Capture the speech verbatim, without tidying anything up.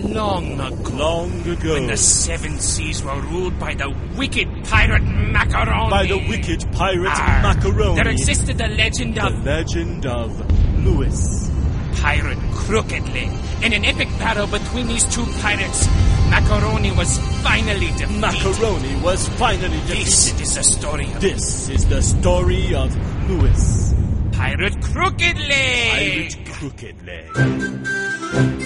long ago. Long ago. When the seven seas were ruled by the wicked pirate Macaroni. By the wicked pirate Arr, Macaroni. There existed the legend The of... legend of Lewis. Pirate Crooked Leg. In an epic battle between these two pirates, Macaroni was finally defeated. Macaroni was finally defeated. This is the story of... This is the story of Lewis. Pirate Crooked Leg. Pirate Crooked Leg.